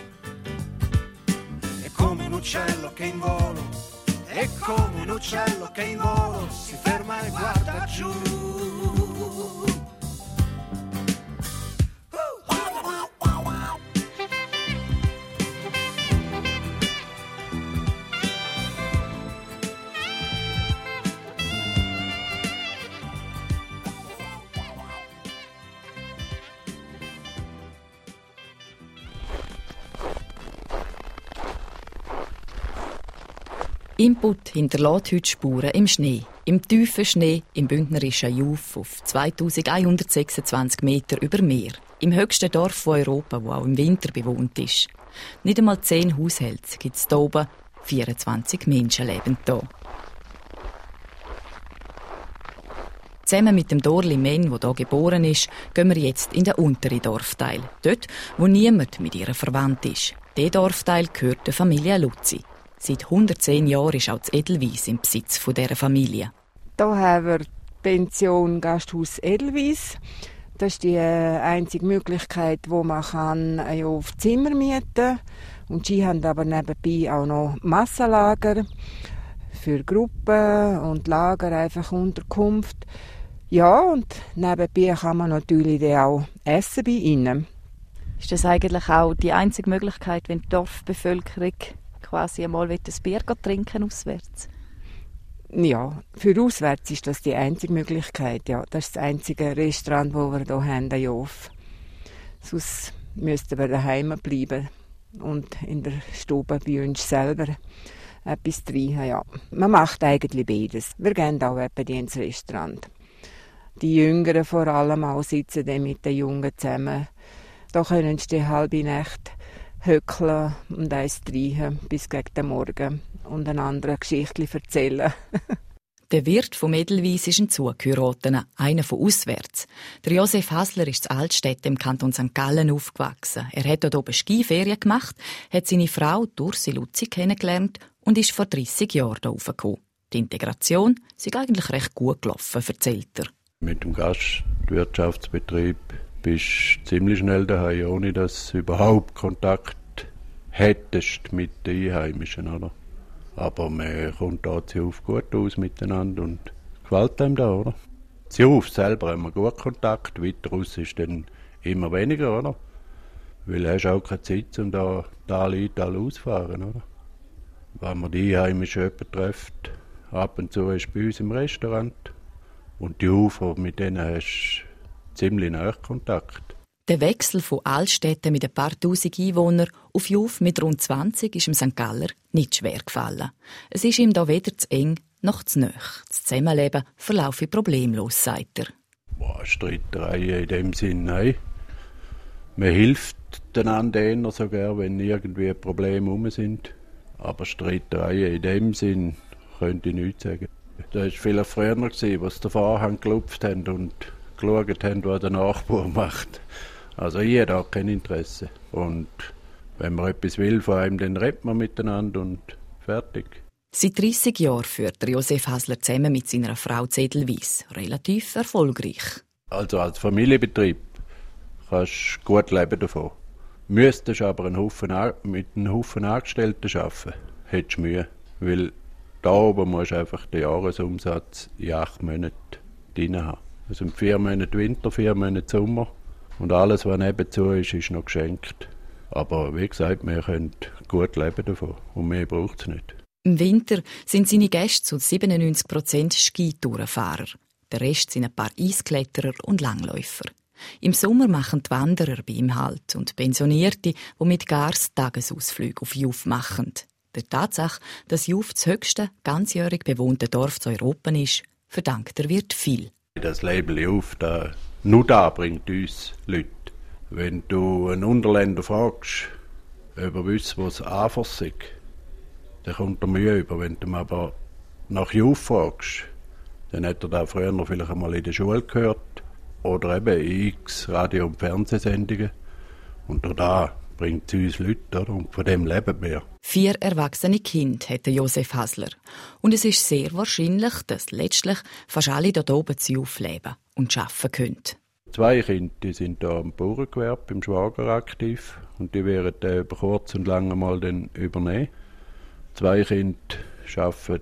è come un uccello che in volo, è come un uccello che in volo si ferma e guarda giù. Input hinterlässt heute Spuren im Schnee. Im tiefen Schnee im bündnerischen Juf auf zweitausendeinhundertsechsundzwanzig Meter über Meer. Im höchsten Dorf von Europa, das auch im Winter bewohnt ist. Nicht einmal zehn Haushalte gibt es hier oben, vierundzwanzig Menschen leben hier. Zusammen mit dem Dorli Men, der hier geboren ist, gehen wir jetzt in den unteren Dorfteil. Dort, wo niemand mit ihr verwandt ist. Dieser Dorfteil gehört der Familie Luzi. Seit hundertzehn Jahren ist auch das Edelweiss im Besitz dieser Familie. Hier haben wir die Pension Gasthaus Edelweiss. Das ist die einzige Möglichkeit, wo man kann auf Zimmer mieten kann. Und sie haben aber nebenbei auch noch Massenlager für Gruppen und Lager, einfach Unterkunft. Ja, und nebenbei kann man natürlich auch essen bei ihnen. Ist das eigentlich auch die einzige Möglichkeit, wenn die Dorfbevölkerung quasi einmal ein Bier trinken auswärts? Ja, für auswärts ist das die einzige Möglichkeit. Ja, das ist das einzige Restaurant, das wir hier haben, in Jof. Sonst müssten wir daheim bleiben und in der Stube bei uns selber etwas trinken. Ja. Man macht eigentlich beides. Wir gehen auch etwa ins Restaurant. Die Jüngeren vor allem auch sitzen dann mit den Jungen zusammen. Da können sie die halbe Nacht höckeln und eins trinken bis gegen den Morgen und eine andere Geschichte erzählen. Der Wirt vom Edelweiss ist ein Zugeheirateter, einer von auswärts. Der Josef Hasler ist in Altstädte im Kanton Sankt Gallen aufgewachsen. Er hat dort oben Skiferien gemacht, hat seine Frau Ursi Luzi kennengelernt und ist vor dreissig Jahren hier raufgekommen. Die Integration sei eigentlich recht gut gelaufen, erzählt er. Mit dem Gastwirtschaftsbetrieb bist du ziemlich schnell daheim, ohne dass du überhaupt Kontakt hättest mit den Einheimischen, oder? Aber man kommt da ziemlich gut aus miteinander und gefällt einem da, oder? Ziemlich selber haben wir gut Kontakt, weiter raus ist dann immer weniger, oder? Weil du hast auch keine Zeit, um da die Leute alle auszufahren, oder? Wenn man die Einheimischen jemanden trifft, ab und zu ist bei uns im Restaurant. Und die Ufer, mit denen hast du ziemlich nahe Kontakt. Der Wechsel von Altstädten mit ein paar tausend Einwohnern auf Jof mit rund zwanzig ist dem Sankt Galler nicht schwer gefallen. Es ist ihm da weder zu eng noch zu nahe. Das Zusammenleben verlaufe problemlos, sagt er. Boah, Streitereien in dem Sinn, nein. Man hilft einander eher sogar, wenn irgendwie Probleme rum sind. Aber Streitereien in dem Sinn könnte ich nicht sagen. Das war vielleicht früher, als die Vorhang gelupft haben und geschaut haben, was der Nachbar macht. Also ich habe da kein Interesse. Und wenn man etwas will von einem, dann redet man miteinander und fertig. Seit dreissig Jahren führt Josef Hasler zusammen mit seiner Frau Edelweiss. Relativ erfolgreich. Also als Familienbetrieb kannst du gut leben davon. Müsstest aber einen Haufen, mit einem Haufen Angestellten arbeiten, hättest du Mühe. Weil da oben musst du einfach den Jahresumsatz in acht Monaten drin haben. Es sind vier Monate Winter, vier Monate Sommer. Und alles, was nebenzu ist, ist noch geschenkt. Aber wie gesagt, wir können gut leben davon. Und mehr braucht es nicht. Im Winter sind seine Gäste zu siebenundneunzig Prozent Skitourenfahrer. Der Rest sind ein paar Eiskletterer und Langläufer. Im Sommer machen die Wanderer bei ihm Halt und Pensionierte, die mit Gars Tagesausflüge auf Jof machen. Der Tatsache, dass Jof das höchste ganzjährig bewohnte Dorf zu Europa ist, verdankt er Wirt viel. Das Label Jof, da, nur da bringt uns Leute. Wenn du einen Unterländer fragst, ob er wüsste, was Afers ist, dann kommt er Mühe über. Wenn du ihn aber nach Jof fragst, dann hat er da früher noch vielleicht einmal in der Schule gehört oder eben in x Radio- und Fernsehsendungen. Und da bringt es uns Leute, oder? Und von dem leben wir. Vier erwachsene Kinder hat Josef Hasler. Und es ist sehr wahrscheinlich, dass letztlich fast alle dort oben zu Jof leben und arbeiten können. Zwei Kinder die sind hier am Bauerngewerbe im Schwager aktiv und die werden äh, über kurz und lang mal dann übernehmen. Zwei Kinder arbeiten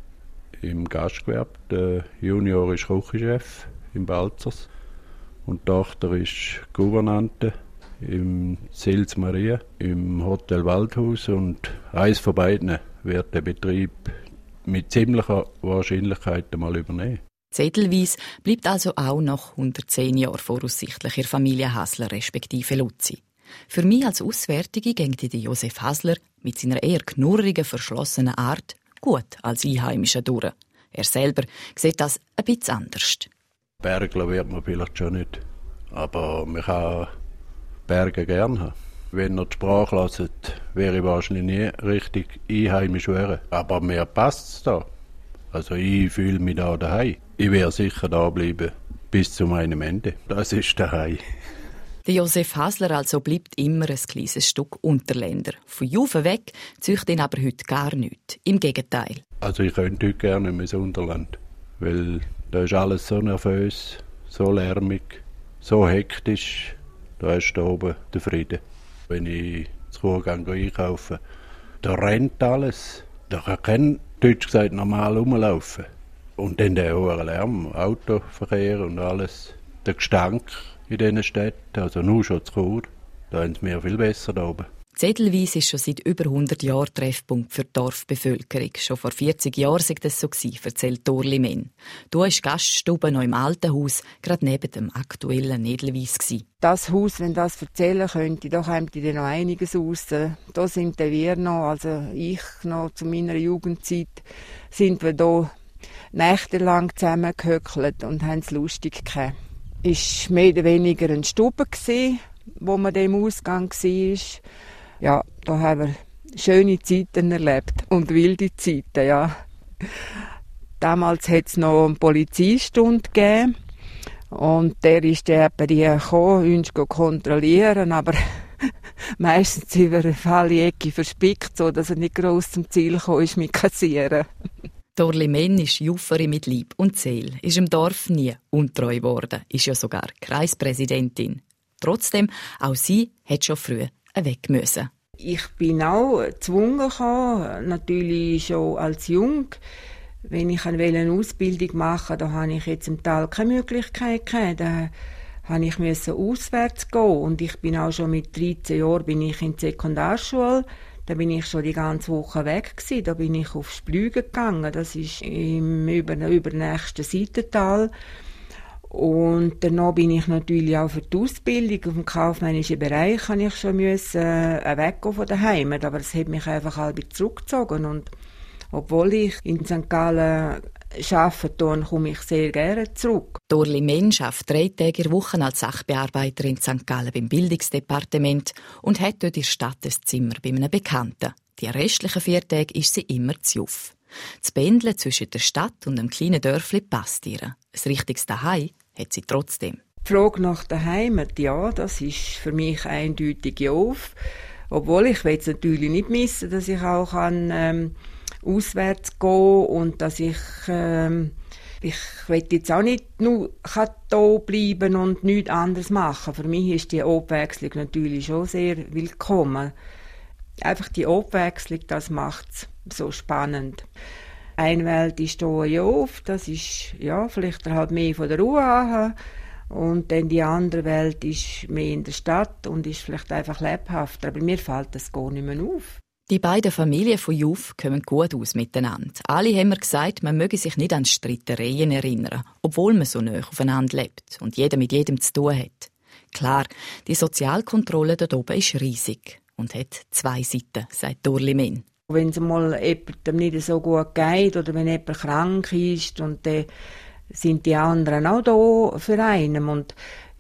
im Gastgewerbe. Der Junior ist Küchenchef im Balzers und die Tochter ist Gouvernante im Sils Maria, im Hotel Waldhaus, und eins von beiden wird der Betrieb mit ziemlicher Wahrscheinlichkeit einmal übernehmen. Edelweiss bleibt also auch nach hundertzehn Jahren voraussichtlich in der Familie Hasler respektive Luzi. Für mich als Auswärtige ging die Josef Hasler mit seiner eher knurrigen, verschlossenen Art gut als Einheimischer durch. Er selber sieht das ein bisschen anders. Bergler wird man vielleicht schon nicht, aber man kann Berge gerne haben. Wenn ihr die Sprache hört, wäre ich wahrscheinlich nie richtig einheimisch wäre. Aber mir passt es da. Also ich fühle mich da daheim. Ich werde sicher da bleiben bis zu meinem Ende. Das ist daheim. Der Josef Hasler also bleibt immer ein kleines Stück Unterländer. Von Juve weg zücht ihn aber heute gar nichts. Im Gegenteil. Also ich könnte heute gerne nicht mehr ins Unterland. Weil da ist alles so nervös, so lärmig, so hektisch. Da ist da oben der Frieden. Wenn ich zu Chur gehe einkaufen, da rennt alles. Da kann kein, deutsch gesagt, normal rumlaufen. Und dann der hohe Lärm, Autoverkehr und alles. Der Gestank in diesen Städten, also nur schon zu Chur, da haben sie mir viel besser da oben. Zedelweiss ist schon seit über hundert Jahren Treffpunkt für die Dorfbevölkerung. Schon vor vierzig Jahren war das so, erzählt Dorli Menn. Da war die Gaststube noch im alten Haus, gerade neben dem aktuellen Edelweiss. Das Haus, wenn das erzählen könnte, da kommt dann noch einiges raus. Da sind wir noch, also ich noch zu meiner Jugendzeit, sind wir da nächtelang zusammengehöckelt und haben es lustig gehabt. Es war mehr oder weniger eine Stube, wo man dem Ausgang war. Ja, da haben wir schöne Zeiten erlebt und wilde Zeiten, ja. Damals hat es noch eine Polizeistunde gegeben und der ist dann bei die gekommen, uns kontrollieren, aber meistens über eine falle Ecke verspickt, so dass er nicht gross zum Ziel kam, ist mit Kassieren. Dorli Menn ist Jufferin mit Leib und Seele, ist im Dorf nie untreu geworden, ist ja sogar Kreispräsidentin. Trotzdem, auch sie hat schon früh weg müssen. Ich bin auch gezwungen gekommen, natürlich schon als Jung. Wenn ich eine Ausbildung machen wollte, da hatte ich jetzt im Tal keine Möglichkeit gehabt. Da musste ich auswärts gehen. Und ich bin auch schon mit dreizehn Jahren bin ich in die Sekundarschule. Da bin ich schon die ganze Woche weg gewesen. Da bin ich aufs Splügen gegangen. Das ist im über, übernächsten Seitental. Und danach bin ich natürlich auch für die Ausbildung auf dem kaufmännischen Bereich kann ich schon müssen, äh, weggehen von daheim. Aber es hat mich einfach halb zurückgezogen. Und obwohl ich in Sankt Gallen arbeite, komme ich sehr gerne zurück. Dorli Menn arbeitet drei Tage in der Woche als Sachbearbeiterin in Sankt Gallen beim Bildungsdepartement und hat dort in der Stadt ein Zimmer bei einem Bekannten. Die restlichen vier Tage ist sie immer zu Juf. Das Pendeln zwischen der Stadt und einem kleinen Dörfli passt ihr. Ein richtiges Daheim hat sie trotzdem. Die Frage nach der Heimat, ja, das ist für mich eindeutig ja auf. Obwohl ich will es natürlich nicht missen, dass ich auch kann, ähm, auswärts gehen und dass ich ähm, ich will jetzt auch nicht nur hier bleiben und nichts anderes machen. Für mich ist die Abwechslung natürlich schon sehr willkommen. Einfach die Abwechslung, das macht es so spannend. Eine Welt ist hier ja auf, das ist ja, vielleicht halt mehr von der Ruhe an. Und dann die andere Welt ist mehr in der Stadt und ist vielleicht einfach lebhafter. Aber mir fällt das gar nicht mehr auf. Die beiden Familien von Juf kommen gut aus miteinander. Alle haben mir gesagt, man möge sich nicht an Streitereien erinnern, obwohl man so nahe aufeinander lebt und jeder mit jedem zu tun hat. Klar, die Sozialkontrolle dort oben ist riesig und hat zwei Seiten, sagt Dorli Menn. Wenn es mal jemandem nicht so gut geht oder wenn jemand krank ist, und dann sind die anderen auch da für einen. Und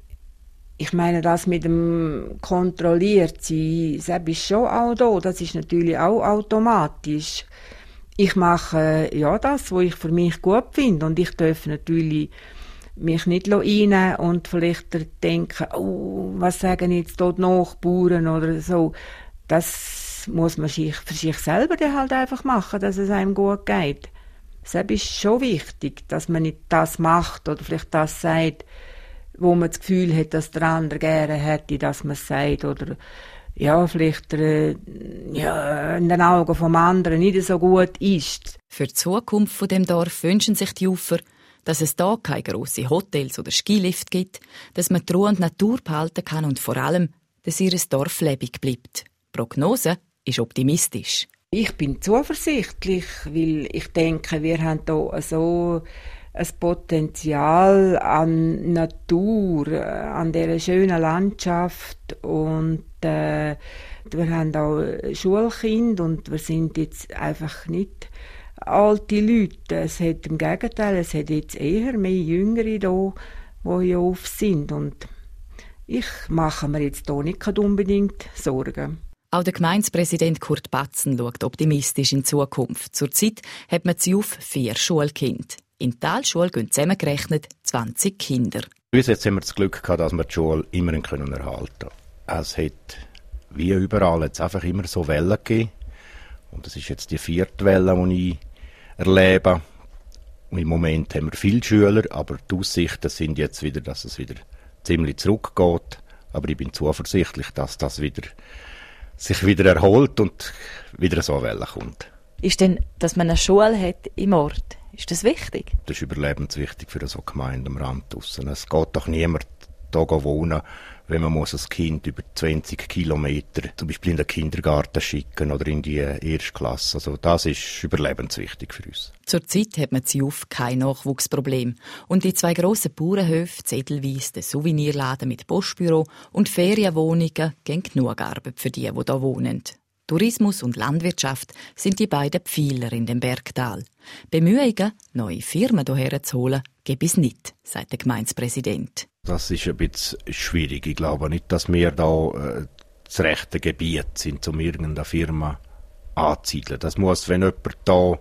ich meine, das mit dem kontrolliert sein, das ist schon auch da. Das ist natürlich auch automatisch. Ich mache ja das, was ich für mich gut finde. Und ich darf natürlich mich nicht reinnehmen und vielleicht denken, oh, was sagen jetzt dort Nachbarn oder so. Das muss man sich für sich selber dann halt einfach machen, dass es einem gut geht. Es ist schon wichtig, dass man nicht das macht oder vielleicht das sagt, wo man das Gefühl hat, dass der andere gerne hätte, dass man es sagt. Oder ja, vielleicht äh, ja, in den Augen vom anderen nicht so gut ist. Für die Zukunft von dem Dorf wünschen sich die Ufer, dass es da keine grossen Hotels oder Skilift gibt, dass man die Ruhe und Natur behalten kann und vor allem, dass ihr Dorf lebendig bleibt. Die Prognose ist optimistisch. Ich bin zuversichtlich, weil ich denke, wir haben hier so ein Potenzial an Natur, an dieser schönen Landschaft und äh, wir haben auch Schulkinder und wir sind jetzt einfach nicht alte Leute. Es hat im Gegenteil, es hat jetzt eher mehr Jüngere da, die hier auf sind und Ich mache mir jetzt hier nicht unbedingt Sorgen. Auch der Gemeindepräsident Kurt Batzen schaut optimistisch in die Zukunft. Zurzeit hat man zu Juf vier Schulkinder. In die Talschule gehen zusammengerechnet zwanzig Kinder. Bis jetzt haben wir das Glück gehabt, dass wir die Schule immer erhalten können. Es hat wie überall jetzt einfach immer so Wellen gegeben. Und das ist jetzt die vierte Welle, die ich erlebe. Und im Moment haben wir viele Schüler, aber die Aussichten sind jetzt wieder, dass es wieder ziemlich zurückgeht. Aber ich bin zuversichtlich, dass das wieder sich wieder erholt und wieder so eine Welle kommt. Ist denn, dass man eine Schule hat im Ort, ist das wichtig? Das ist überlebenswichtig für so eine Gemeinde am Rand draussen. Es geht doch niemand hier wohnen, wenn man muss ein Kind über zwanzig Kilometer zum Beispiel in den Kindergarten schicken oder in die Erstklasse. Also das ist überlebenswichtig für uns. Zurzeit hat man in Juf kein Nachwuchsproblem. Und die zwei grossen Bauernhöfe, Edelweiss, der Souvenirladen mit Postbüro und Ferienwohnungen, geben genug Arbeit für die, die hier wohnen. Tourismus und Landwirtschaft sind die beiden Pfeiler in dem Bergtal. Bemühungen, neue Firmen hierher zu holen, gibt es nicht, sagt der Gemeindepräsident. Das ist ein bisschen schwierig. Ich glaube nicht, dass wir da äh, das rechte Gebiet sind, um irgendeine Firma anzusiedeln. Das muss, wenn jemand da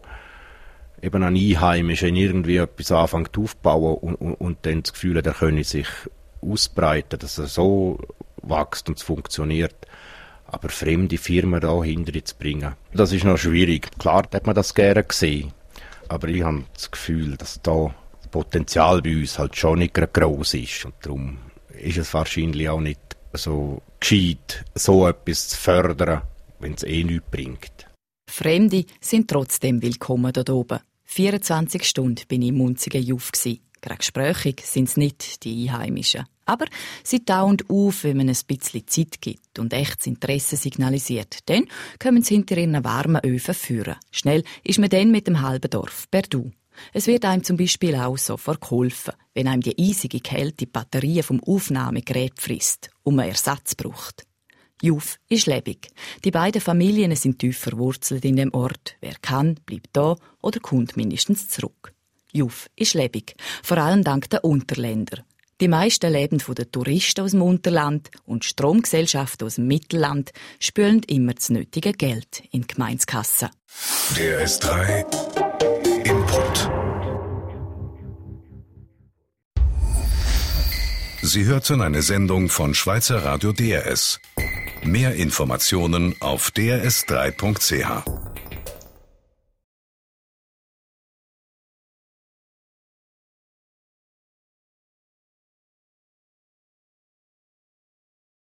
eben ein Einheimischer irgendwie etwas anfängt aufzubauen und, und, und dann das Gefühl hat, er könne sich ausbreiten, dass er so wächst und es funktioniert. Aber fremde Firmen da hinterher zu bringen, das ist noch schwierig. Klar hat man das gerne gesehen, aber ich habe das Gefühl, dass da das Potenzial bei uns halt schon nicht gross ist. Und darum ist es wahrscheinlich auch nicht so gescheit, so etwas zu fördern, wenn es eh nichts bringt. Fremde sind trotzdem willkommen dort oben. vierundzwanzig Stunden bin ich im Munzigen Juf. Gerade gesprächig sind es nicht, die Einheimischen. Aber sie tauen auf, wenn man ein bisschen Zeit gibt und echtes Interesse signalisiert. Dann kommen sie hinter ihren warmen Öfen führen. Schnell ist man dann mit dem halben Dorf per Du. Es wird einem zum Beispiel auch sofort geholfen, wenn einem die eisige Kälte die Batterien vom Aufnahmegerät frisst und man Ersatz braucht. Juf ist lebendig. Die beiden Familien sind tief verwurzelt in dem Ort. Wer kann, bleibt da oder kommt mindestens zurück. Juf ist lebendig, vor allem dank der Unterländer. Die meisten leben von den Touristen aus dem Unterland und Stromgesellschaften aus dem Mittelland spülen immer das nötige Geld in die Gemeindekasse. Der S drei Input. Sie hörten eine Sendung von Schweizer Radio D R S. Mehr Informationen auf d r s drei punkt c h.